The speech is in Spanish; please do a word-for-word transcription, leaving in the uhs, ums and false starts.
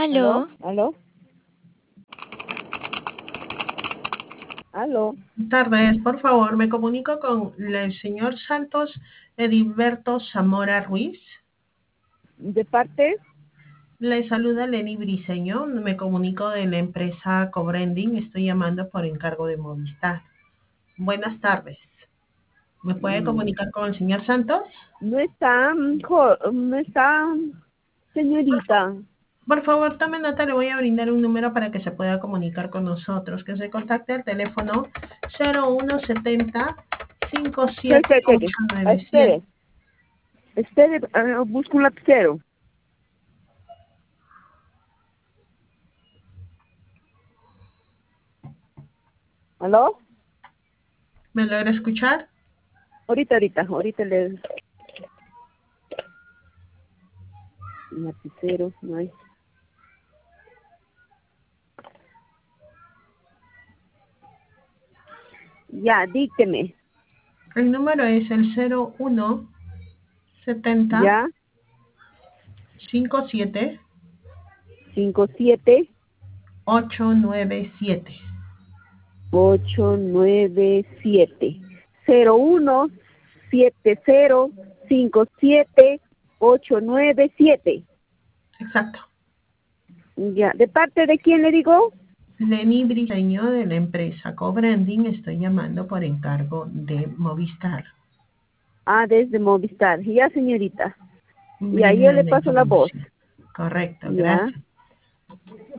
¿Aló? ¿Aló? ¿Aló? Buenas tardes, por favor, me comunico con el señor Santos Edilberto Zamora Ruiz. ¿De parte? Le saluda Lenny Briseño, me comunico de la empresa Cobrending, estoy llamando por encargo de Movistar. Buenas tardes. ¿Me puede Mm, comunicar con el señor Santos? No está, mm, jo- no está, señorita. Por favor, tome nota, le voy a brindar un número para que se pueda comunicar con nosotros, que se contacte al teléfono cero uno setenta cinco Espere, siete espere, ocho espere. nueve siete. Espere, espere, ah, busco un lapicero. ¿Aló? ¿Me logra escuchar? Ahorita, ahorita, ahorita le... Un lapicero, no hay. Ya, dígame. El número es el cero uno setenta Ya, cincuenta y siete cinco siete ocho nueve siete. ocho nueve siete cero uno siete cero cinco siete ocho nueve siete. Exacto. Ya, ¿de parte de quién le digo? Lenny Briseño de la empresa Cobrending, estoy llamando por encargo de Movistar. Ah, desde Movistar. Ya, señorita. Ya, yo Brindele le la paso la voz. información. Correcto, Ya. gracias.